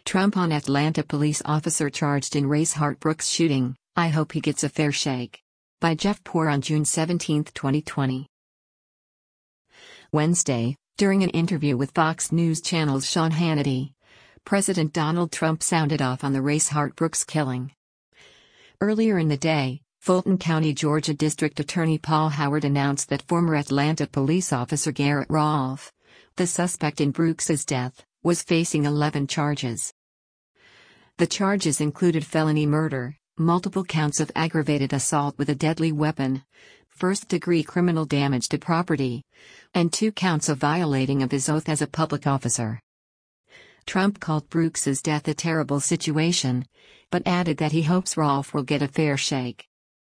Trump on Atlanta police officer charged in Rayshard Brooks shooting, I hope he gets a fair shake. By Jeff Poor on June 17, 2020. Wednesday, during an interview with Fox News Channel's Sean Hannity, President Donald Trump sounded off on the Rayshard Brooks killing. Earlier in the day, Fulton County, Georgia District Attorney Paul Howard announced that former Atlanta police officer Garrett Rolfe, the suspect in Brooks's death, was facing 11 charges. The charges included felony murder, multiple counts of aggravated assault with a deadly weapon, first-degree criminal damage to property, and 2 counts of violating of his oath as a public officer. Trump called Brooks's death a terrible situation, but added that he hopes Rolfe will get a fair shake.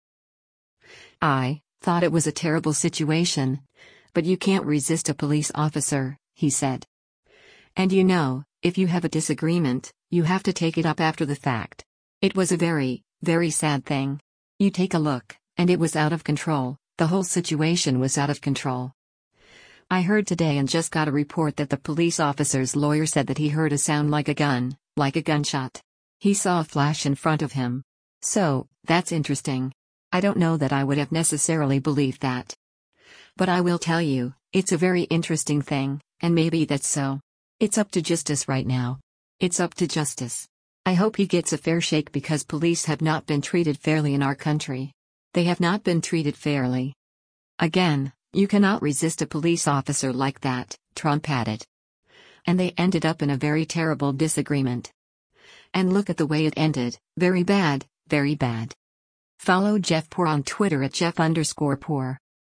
I thought it was a terrible situation, but you can't resist a police officer, he said. And if you have a disagreement, you have to take it up after the fact. It was a very, very sad thing. You take a look, and it was out of control, the whole situation was out of control. I heard today and just got a report that the police officer's lawyer said that he heard a sound like a gun, like a gunshot. He saw a flash in front of him. So, that's interesting. I don't know that I would have necessarily believed that. But I will tell you, it's a very interesting thing, and maybe that's so. It's up to justice right now. It's up to justice. I hope he gets a fair shake because police have not been treated fairly in our country. They have not been treated fairly. Again, you cannot resist a police officer like that, Trump added. And they ended up in a very terrible disagreement. And look at the way it ended, very bad, very bad. Follow Jeff Poor on Twitter at Jeff_Poor.